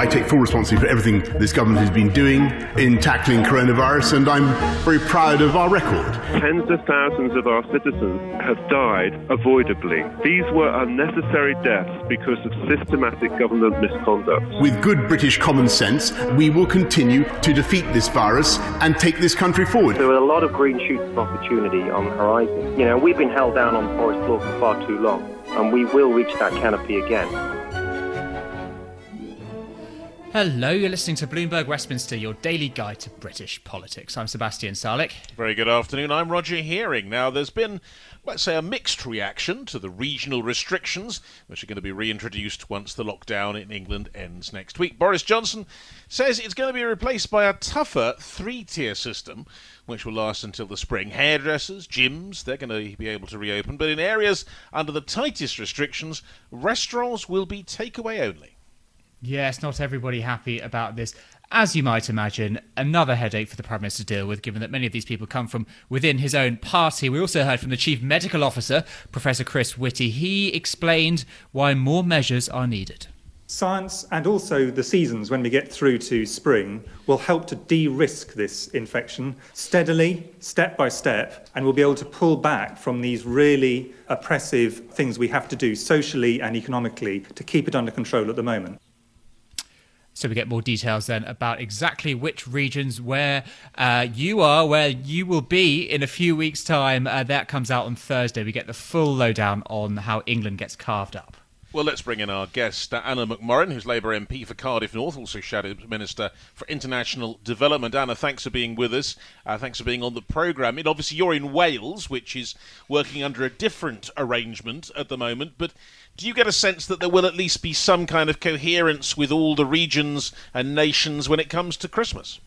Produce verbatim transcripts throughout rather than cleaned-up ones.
take full responsibility for everything this government has been doing in tackling coronavirus, and I'm very proud of our record. Tens of thousands of our citizens have died avoidably. These were unnecessary deaths because of systematic government misconduct. With good British common sense, we will continue to defeat this virus and take this country forward. There were a lot of green shoots of opportunity on the horizon. You know, we've been held down on the forest floor for far too long, and we will reach that canopy again. Hello, you're listening to Bloomberg Westminster, your daily guide to British politics. I'm Sebastian Salek. Very good afternoon, I'm Roger Hearing. Now, there's been, let's say, a mixed reaction to the regional restrictions, which are going to be reintroduced once the lockdown in England ends next week. Boris Johnson says it's going to be replaced by a tougher three-tier system, which will last until the spring. Hairdressers, gyms, they're going to be able to reopen, but in areas under the tightest restrictions, restaurants will be takeaway only. Yes, not everybody happy about this. As you might imagine, another headache for the Prime Minister to deal with, given that many of these people come from within his own party. We also heard from the Chief Medical Officer, Professor Chris Whitty. He explained why more measures are needed. Science and also the seasons when we get through to spring will help to de-risk this infection steadily, step by step, and we'll be able to pull back from these really oppressive things we have to do socially and economically to keep it under control at the moment. So we get more details then about exactly which regions where uh, you are, where you will be in a few weeks' time. Uh, that comes out on Thursday. We get the full lowdown on how England gets carved up. Well, let's bring in our guest, uh, Anna McMorrin, who's Labour M P for Cardiff North, also Shadow Minister for International Development. Anna, thanks for being with us. Uh, thanks for being on the programme. And obviously, you're in Wales, which is working under a different arrangement at the moment. But do you get a sense that there will at least be some kind of coherence with all the regions and nations when it comes to Christmas?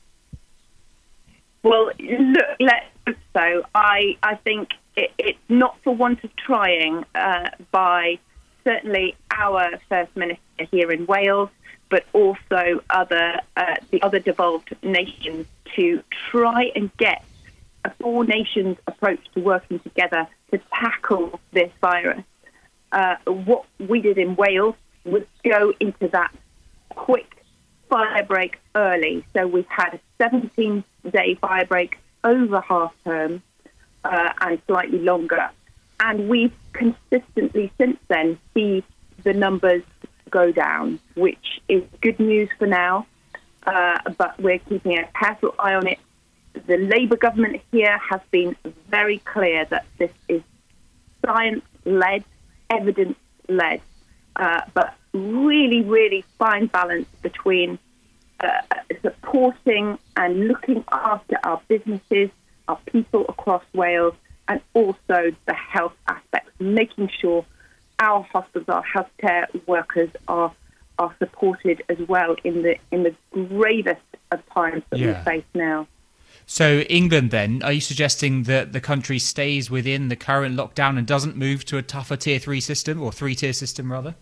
Well, look, let's hope so. I, I think it, it's not for want of trying uh, by certainly our First Minister here in Wales, but also other uh, the other devolved nations to try and get a four-nations approach to working together to tackle this virus. Uh, what we did in Wales was go into that quick fire break early. So we've had a seventeen-day fire break over half-term uh, and slightly longer. And we've consistently since then seen the numbers go down, which is good news for now. Uh, but we're keeping a careful eye on it. The Labour government here has been very clear that this is science-led, evidence-led, uh, but really, really fine balance between uh, supporting and looking after our businesses, our people across Wales, and also the health aspects, making sure our hospitals, our healthcare workers are are supported as well in the in the gravest of times that Yeah. we face now. So England then, are you suggesting that the country stays within the current lockdown and doesn't move to a tougher tier three system, or three-tier system rather?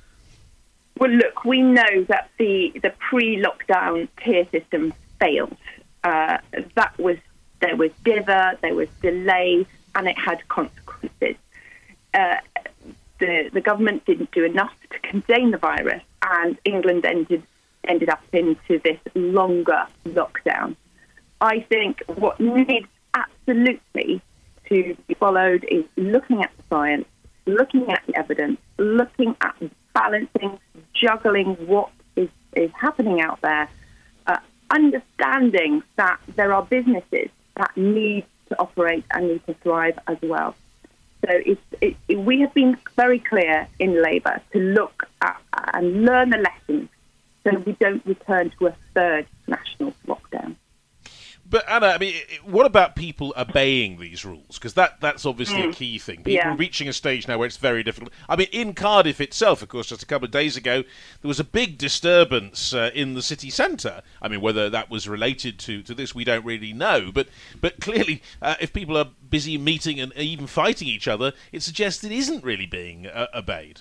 Well, look, we know that the, the pre-lockdown tier system failed. Uh, that was there was dither, there was delay, and it had consequences. Uh, the the government didn't do enough to contain the virus, and England ended ended up into this longer lockdown. I think what needs absolutely to be followed is looking at the science, looking at the evidence, looking at balancing, juggling what is, is happening out there, uh, understanding that there are businesses that need to operate and need to thrive as well. So it's, it, it, we have been very clear in Labour to look at and learn the lessons so we don't return to a third national lockdown. But Anna, I mean, what about people obeying these rules? Because that, that's obviously Mm. a key thing. People Yeah. are reaching a stage now where it's very difficult. I mean, in Cardiff itself, of course, just a couple of days ago, there was a big disturbance uh, in the city centre. I mean, whether that was related to, to this, we don't really know. But but clearly, uh, if people are busy meeting and even fighting each other, it suggests it isn't really being uh, obeyed.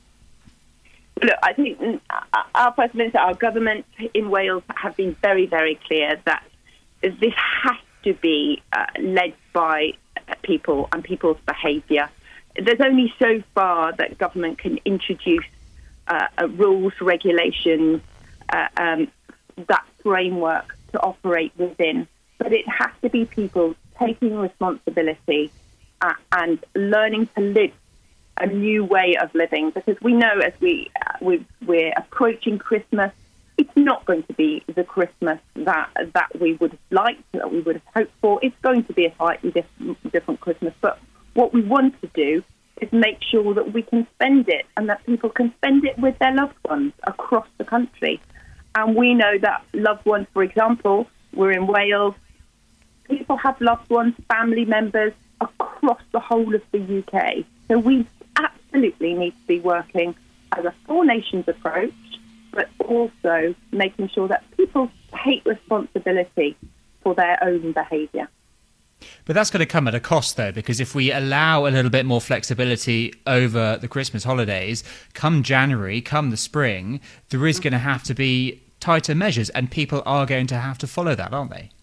Look, I think mm, our First Minister, our government in Wales have been very, very clear that this has to be uh, led by uh, people and people's behaviour. There's only so far that government can introduce uh, uh, rules, regulations, uh, um, that framework to operate within. But it has to be people taking responsibility uh, and learning to live a new way of living, because we know as we, uh, we we're approaching Christmas, it's not going to be the Christmas that that we would have liked, that we would have hoped for. It's going to be a slightly different, different Christmas. But what we want to do is make sure that we can spend it and that people can spend it with their loved ones across the country. And we know that loved ones, for example, we're in Wales, people have loved ones, family members across the whole of the U K. So we absolutely need to be working as a four nations approach, but also making sure that people take responsibility for their own behaviour. But that's going to come at a cost, though, because if we allow a little bit more flexibility over the Christmas holidays, come January, come the spring, there is going to have to be tighter measures, and people are going to have to follow that, aren't they?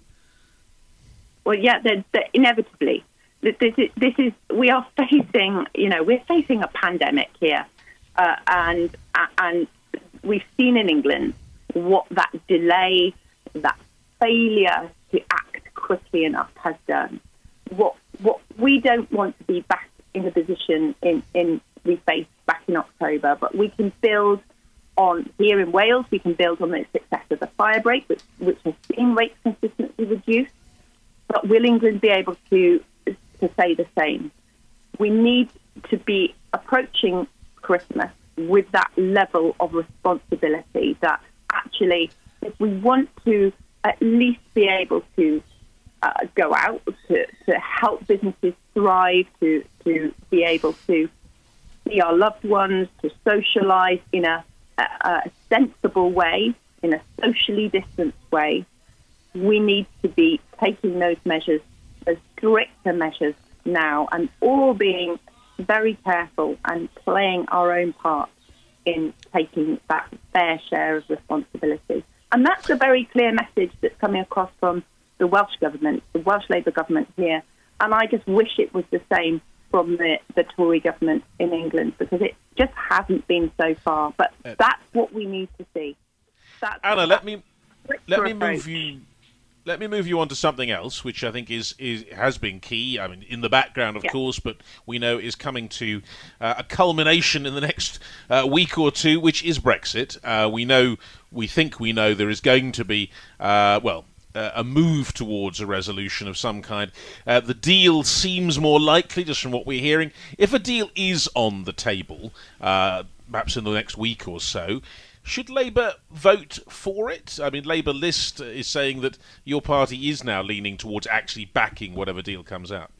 Well, yeah, they're, they're inevitably. This is, this is, we are facing, you know, we're facing a pandemic here, uh, and and we've seen in England what that delay, that failure to act quickly enough has done. What what we don't want to be back in the position in, in we faced back in October, but we can build on, here in Wales, we can build on the success of the fire break, which, which has seen rates consistently reduced. But will England be able to to say the same? We need to be approaching Christmas with that level of responsibility that actually, if we want to at least be able to uh, go out, to, to help businesses thrive, to, to be able to see our loved ones, to socialise in a, a, a sensible way, in a socially distanced way, we need to be taking those measures, those stricter measures now, and all being very careful and playing our own part in taking that fair share of responsibility. And that's a very clear message that's coming across from the Welsh government, the Welsh Labour government here. And I just wish it was the same from the, the Tory government in England, because it just hasn't been so far. But that's what we need to see. That's Anna, let me let me approach. move you. Let me move you on to something else, which I think is, is has been key. I mean, in the background, of yeah. course, but we know is coming to uh, a culmination in the next uh, week or two, which is Brexit. Uh, we know, we think we know, there is going to be, uh, well, uh, a move towards a resolution of some kind. Uh, the deal seems more likely, just from what we're hearing. If a deal is on the table, uh, perhaps in the next week or so, should Labour vote for it? I mean, Labour List is saying that your party is now leaning towards actually backing whatever deal comes out.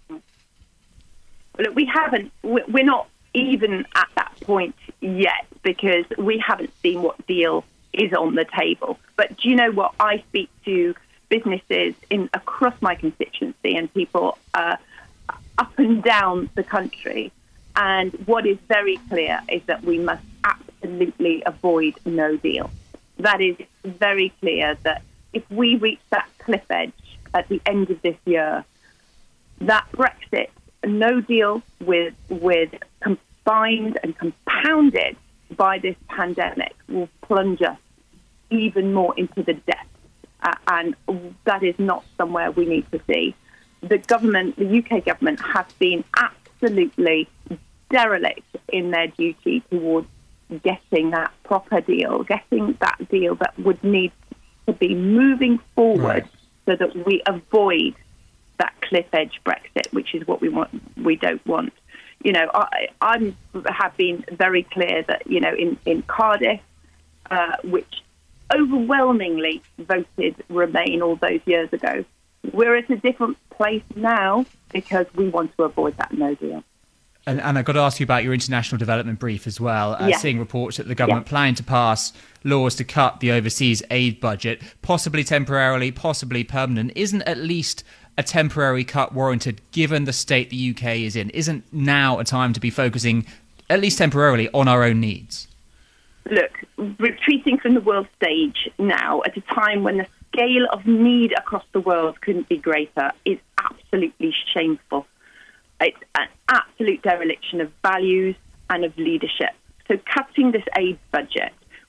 Look, we haven't, we're not even at that point yet, because we haven't seen what deal is on the table. But do you know what? I speak to businesses in across my constituency and people uh, up and down the country. And what is very clear is that we must absolutely avoid no deal. That is very clear that if we reach that cliff edge at the end of this year, that Brexit, no deal with with combined and compounded by this pandemic, will plunge us even more into the depths. Uh, and that is not somewhere we need to see. The government, the U K government, has been absolutely derelict in their duty towards getting that proper deal, getting that deal that would need to be moving forward, right, so that we avoid that cliff edge Brexit, which is what we want. We don't want. You know, I I'm, have been very clear that, you know, in in Cardiff, uh, which overwhelmingly voted Remain all those years ago, we're at a different place now because we want to avoid that no deal. And, and I've got to ask you about your international development brief as well. Uh, yeah. Seeing reports that the government yeah. planning to pass laws to cut the overseas aid budget, possibly temporarily, possibly permanent. Isn't at least a temporary cut warranted given the state the U K is in? Isn't now a time to be focusing, at least temporarily, on our own needs? Look, retreating from the world stage now at a time when the scale of need across the world couldn't be greater is absolutely shameful. It's an absolute dereliction of values and of leadership. So cutting this aid budget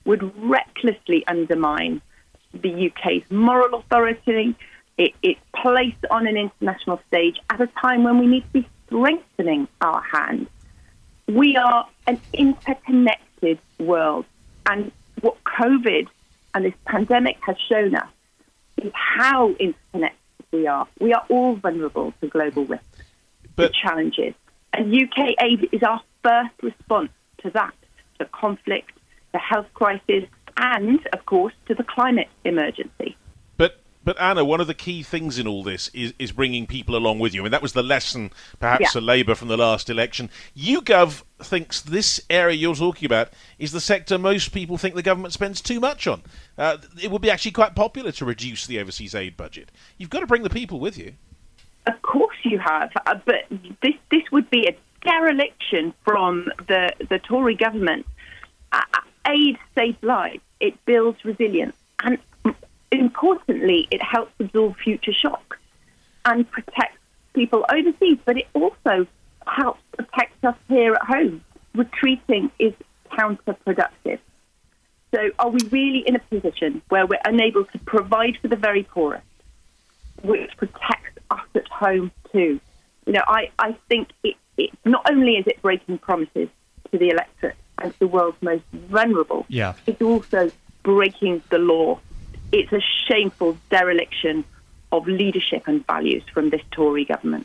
would recklessly undermine the U K's moral authority, it, it's placed on an international stage at a time when we need to be strengthening our hand. We are an interconnected world, and what COVID and this pandemic has shown us is how interconnected we are. We are all vulnerable to global risks, but to challenges. And U K aid is our first response to that, to conflict, the health crisis, and, of course, to the climate emergency. But, but Anna, one of the key things in all this is, is bringing people along with you. I mean, that was the lesson, perhaps, yeah. for Labour from the last election. YouGov thinks this area you're talking about is the sector most people think the government spends too much on. Uh, it would be actually quite popular to reduce the overseas aid budget. You've got to bring the people with you. Of course you have, uh, but this this would be a dereliction from the, the Tory government. Uh, aid saves lives, it builds resilience, and importantly, it helps absorb future shocks and protects people overseas, but it also helps protect us here at home. Retreating is counterproductive. So are we really in a position where we're unable to provide for the very poorest, which protects us at home too? You know, I, I think it, it not only is it breaking promises to the electorate and to the world's most vulnerable, yeah. it's also breaking the law. It's a shameful dereliction of leadership and values from this Tory government.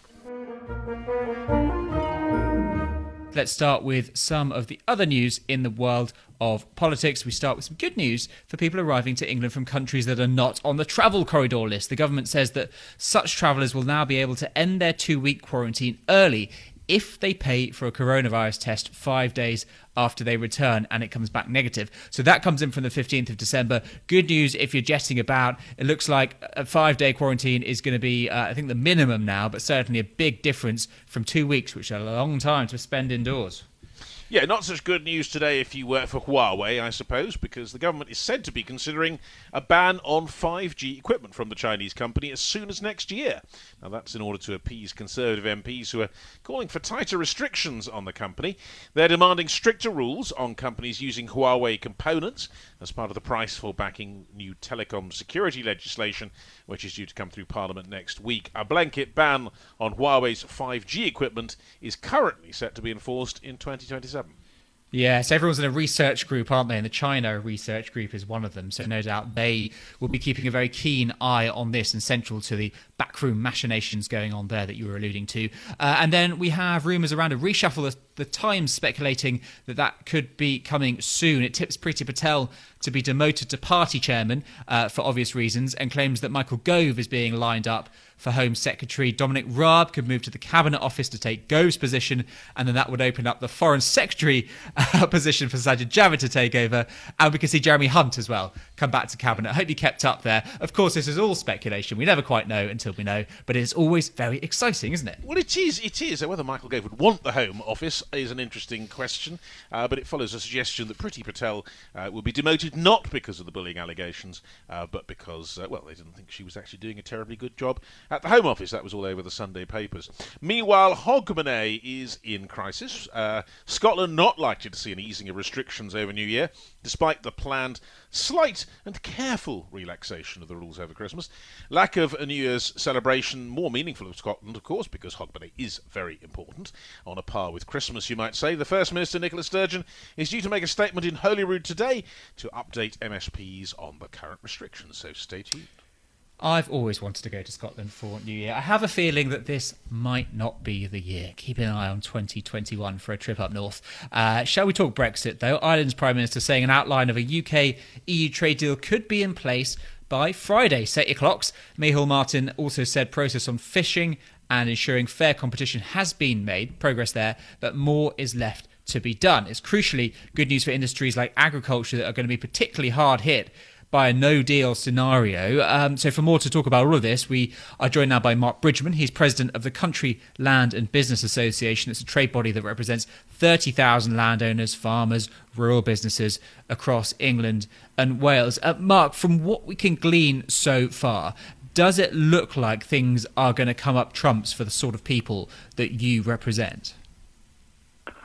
Let's start with some of the other news in the world of politics. We start with some good news for people arriving to England from countries that are not on the travel corridor list. The government says that such travellers will now be able to end their two-week quarantine early if they pay for a coronavirus test five days after they return and it comes back negative. So that comes in from the fifteenth of December. Good news if you're jetting about. It looks like a five-day quarantine is going to be, uh, I think, the minimum now, but certainly a big difference from two weeks, which is a long time to spend indoors. Yeah, not such good news today if you work for Huawei, I suppose, because the government is said to be considering a ban on five G equipment from the Chinese company as soon as next year. Now, that's in order to appease Conservative M Ps who are calling for tighter restrictions on the company. They're demanding stricter rules on companies using Huawei components as part of the price for backing new telecom security legislation, which is due to come through Parliament next week. A blanket ban on Huawei's five G equipment is currently set to be enforced in twenty twenty-seven. Yes, everyone's in a research group, aren't they? And the China research group is one of them. So no doubt they will be keeping a very keen eye on this and central to the backroom machinations going on there that you were alluding to. Uh, and then we have rumours around a reshuffle. The, the Times speculating that that could be coming soon. It tips Priti Patel to be demoted to party chairman uh, for obvious reasons and claims that Michael Gove is being lined up for Home Secretary. Dominic Raab could move to the Cabinet Office to take Gove's position, and then that would open up the Foreign Secretary uh, position for Sajid Javid to take over, and we can see Jeremy Hunt as well come back to Cabinet. I hope you kept up there. Of course, this is all speculation. We never quite know until we know, but it's always very exciting, isn't it? Well, it is. It is. Whether Michael Gove would want the Home Office is an interesting question, uh, but it follows a suggestion that Priti Patel uh, will be demoted not because of the bullying allegations, uh, but because, uh, well, they didn't think she was actually doing a terribly good job at the Home Office. That was all over the Sunday papers. Meanwhile, Hogmanay is in crisis. Uh, Scotland not likely to see an easing of restrictions over New Year, despite the planned slight and careful relaxation of the rules over Christmas. Lack of a New Year's celebration more meaningful of Scotland, of course, because Hogmanay is very important. On a par with Christmas, you might say. The First Minister, Nicola Sturgeon, is due to make a statement in Holyrood today to update M S Ps on the current restrictions, so stay tuned. I've always wanted to go to Scotland for New Year. I have a feeling that this might not be the year. Keep an eye on twenty twenty-one for a trip up north. Uh, shall we talk Brexit, though? Ireland's Prime Minister saying an outline of a U K E U trade deal could be in place by Friday. Set your clocks. Micheál Martin also said process on fishing and ensuring fair competition has been made. Progress there, but more is left to be done. It's crucially good news for industries like agriculture that are going to be particularly hard hit by a no-deal scenario. Um, so for more to talk about all of this, we are joined now by Mark Bridgman. He's president of the Country Land and Business Association. It's a trade body that represents thirty thousand landowners, farmers, rural businesses across England and Wales. Uh, Mark, from what we can glean so far, does it look like things are going to come up trumps for the sort of people that you represent?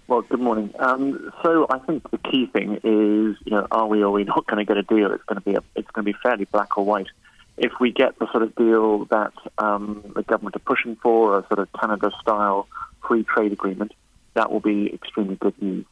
Well, good morning. Um, so I think the key thing is, you know, are we or are we not going to get a deal? It's going to be a, it's going to be fairly black or white. If we get the sort of deal that um, the government are pushing for, a sort of Canada-style free trade agreement, that will be extremely good news.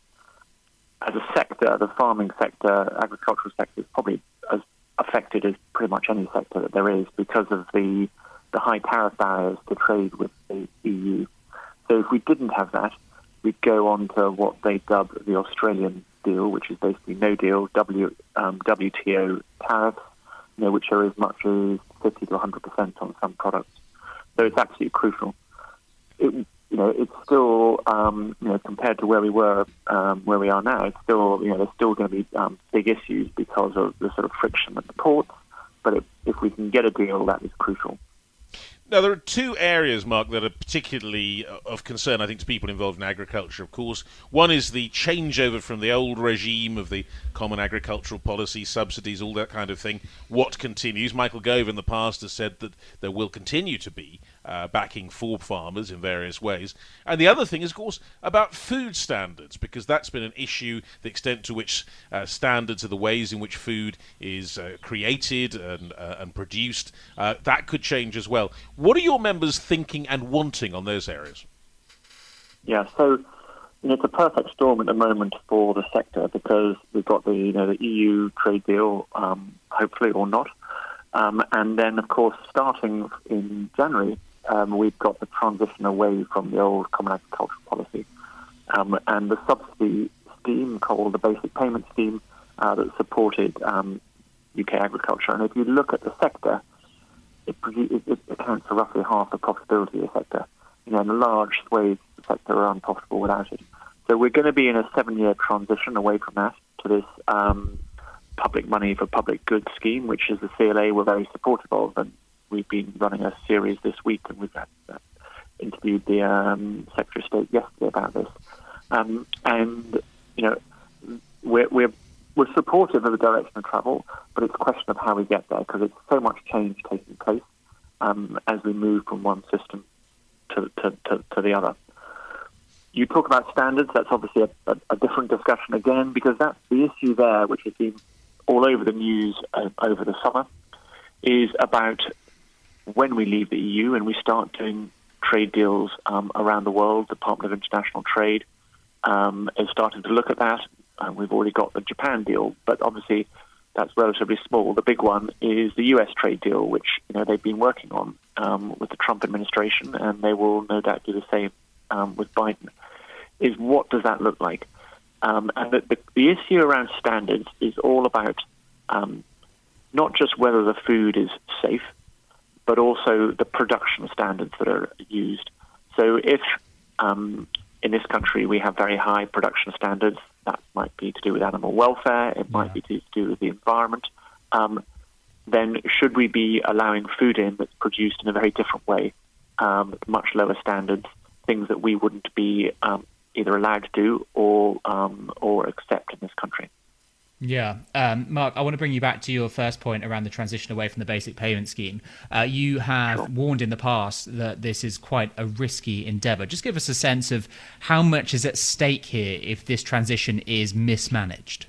As a sector, the farming sector, agricultural sector, is probably as affected as pretty much any sector that there is because of the the high tariff barriers to trade with the E U. So if we didn't have that, we'd go on to what they dub the Australian deal, which is basically no deal, w, um, W T O tariffs, you know, which are as much as fifty to one hundred percent on some products. So it's absolutely crucial. It, you know, it's still, um, you know, compared to where we were, um, where we are now, it's still, you know, there's still going to be um, big issues because of the sort of friction at the ports. But if, if we can get a deal, that is crucial. Now, there are two areas, Mark, that are particularly of concern, I think, to people involved in agriculture, of course. One is the changeover from the old regime of the Common Agricultural Policy, subsidies, all that kind of thing. What continues? Michael Gove in the past has said that there will continue to be uh, backing for farmers in various ways. And the other thing is, of course, about food standards, because that's been an issue, the extent to which uh, standards are the ways in which food is uh, created and, uh, and produced. Uh, that could change as well. What are your members thinking and wanting on those areas? Yeah, so you know, it's a perfect storm at the moment for the sector because we've got the you know the E U trade deal, um, hopefully or not, um, and then of course starting in January um, we've got the transition away from the old Common Agricultural Policy, um, and the subsidy scheme called the Basic Payment Scheme uh, that supported um, U K agriculture. And if you look at the sector, It, it accounts for roughly half the profitability of the sector. You know, in a large swathes of the sector are unprofitable without it. So we're going to be in a seven-year transition away from that to this um, public money for public goods scheme, which as the C L A we're very supportive of. And we've been running a series this week, and we've had, uh, interviewed the um, Secretary of State yesterday about this. Um, and, you know, we're, we're We're supportive of the direction of travel, but it's a question of how we get there because it's so much change taking place um, as we move from one system to, to, to, to the other. You talk about standards, that's obviously a, a, a different discussion again because that's the issue there, which has been all over the news uh, over the summer, is about when we leave the E U and we start doing trade deals um, around the world. The Department of International Trade um, is starting to look at that. Um, we've already got the Japan deal, but obviously that's relatively small. The big one is the U S trade deal, which you know they've been working on um, with the Trump administration, and they will no doubt do the same um, with Biden. Is what does that look like? Um, and the, the, the issue around standards is all about um, not just whether the food is safe, but also the production standards that are used. So if um, in this country we have very high production standards, that might be to do with animal welfare, it might yeah. be to do with the environment, um, then should we be allowing food in that's produced in a very different way, um, with much lower standards, things that we wouldn't be um, either allowed to do or um, or accept in this country? Yeah. Um, Mark, I want to bring you back to your first point around the transition away from the basic payment scheme. Uh, you have sure. warned in the past that this is quite a risky endeavour. Just give us a sense of how much is at stake here if this transition is mismanaged.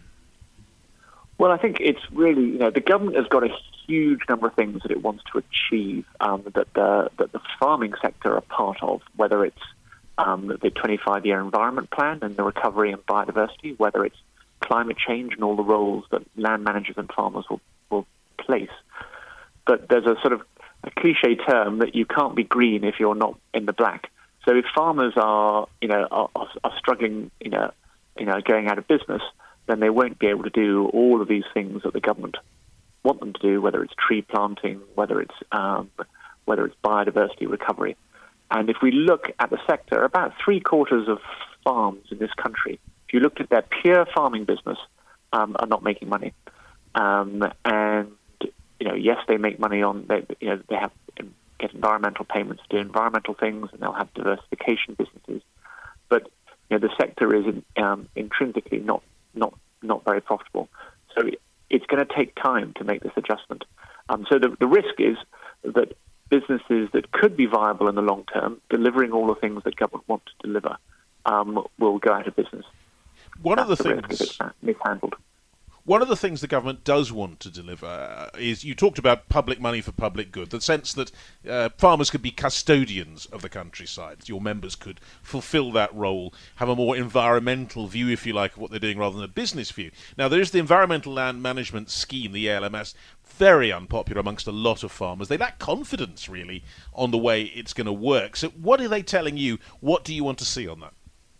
Well, I think it's really, you know, the government has got a huge number of things that it wants to achieve um, that, the, that the farming sector are part of, whether it's um, the twenty-five year environment plan and the recovery and biodiversity, whether it's climate change and all the roles that land managers and farmers will, will place. But there's a sort of a cliche term that you can't be green if you're not in the black. So if farmers are, you know, are, are struggling, you know, you know, going out of business, then they won't be able to do all of these things that the government want them to do, whether it's tree planting, whether it's um, whether it's biodiversity recovery. And if we look at the sector, about three quarters of farms in this country, if you looked at their pure farming business, um, are not making money. Um, and, you know, yes, they make money on, they, you know, they have get environmental payments to do environmental things, and they'll have diversification businesses. But, you know, the sector is um, intrinsically not, not, not very profitable. So it's going to take time to make this adjustment. Um, so the, the risk is that businesses that could be viable in the long term, delivering all the things that government want to deliver, um, will go out of business. One That's of the, the things risk if it's mishandled. One of the things the government does want to deliver is, you talked about public money for public good, the sense that uh, farmers could be custodians of the countryside. Your members could fulfil that role, have a more environmental view, if you like, of what they're doing rather than a business view. Now, there is the Environmental Land Management Scheme, the E L M S, very unpopular amongst a lot of farmers. They lack confidence, really, on the way it's going to work. So what are they telling you? What do you want to see on that?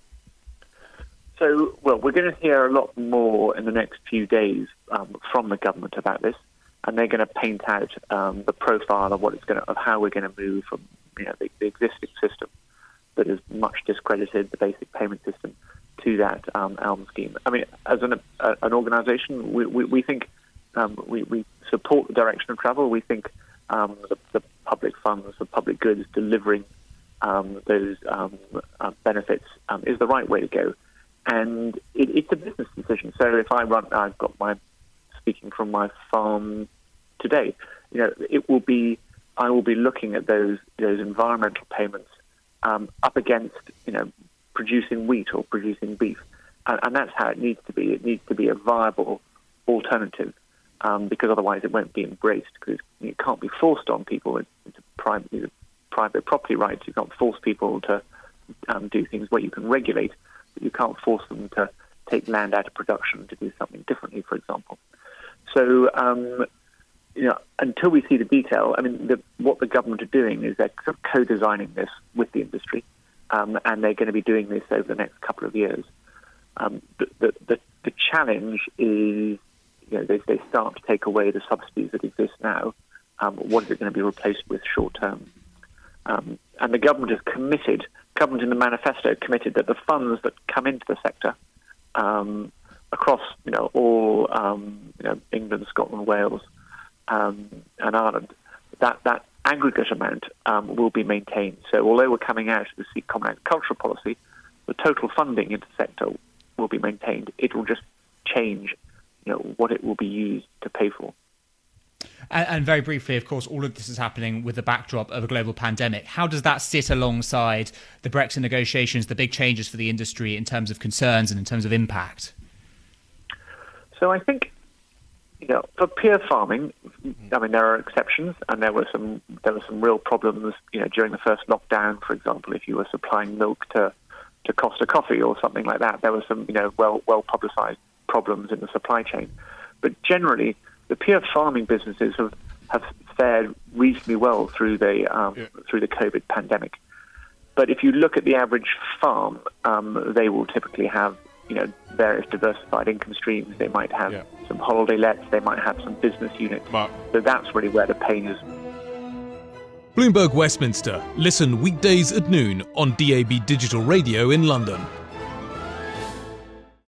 So, well, we're going to hear a lot more in the next few days um, from the government about this, and they're going to paint out um, the profile of what it's going to, of how we're going to move from, you know, the, the existing system that is much discredited, the basic payment system, to that um, E L M scheme. I mean, as an uh, an organisation, we, we we think um, we we support the direction of travel. We think um, the, the public funds, the public goods, delivering um, those um, uh, benefits um, is the right way to go. And it, it's a business decision. So if I run, I've got my, speaking from my farm today, you know, it will be, I will be looking at those those environmental payments um, up against, you know, producing wheat or producing beef. And, and that's how it needs to be. It needs to be a viable alternative, um, because otherwise it won't be embraced, because it can't be forced on people. It's, it's, a private, it's a private property rights. You can't force people to um, do things where you can regulate. You can't force them to take land out of production to do something differently, for example. So, um, you know, until we see the detail, I mean, the, what the government are doing is they're sort of co-designing this with the industry, um, and they're going to be doing this over the next couple of years. Um, the, the, the, the challenge is, you know, they, they start to take away the subsidies that exist now. Um, what is it going to be replaced with short term? Um, and the government is committed, government in the manifesto committed that the funds that come into the sector um, across, you know, all um, you know, England, Scotland, Wales, um, and Ireland, that that aggregate amount um, will be maintained. So although we're coming out of the Common Agricultural Policy, the total funding into the sector will be maintained. It will just change, you know, what it will be used to pay for. And, and very briefly, of course, all of this is happening with the backdrop of a global pandemic. How does that sit alongside the Brexit negotiations, the big changes for the industry in terms of concerns and in terms of impact? So I think, you know, for peer farming, I mean, there are exceptions, and there were some there were some real problems, you know, during the first lockdown, for example, if you were supplying milk to, to Costa Coffee or something like that, there were some, you know, well well publicised problems in the supply chain. But generally, the pure farming businesses have, have fared reasonably well through the um, yeah. through the COVID pandemic. But if you look at the average farm, um, they will typically have, you know, various diversified income streams. They might have yeah. some holiday lets. They might have some business units. Mark. So that's really where the pain is. Bloomberg Westminster. Listen weekdays at noon on D A B Digital Radio in London.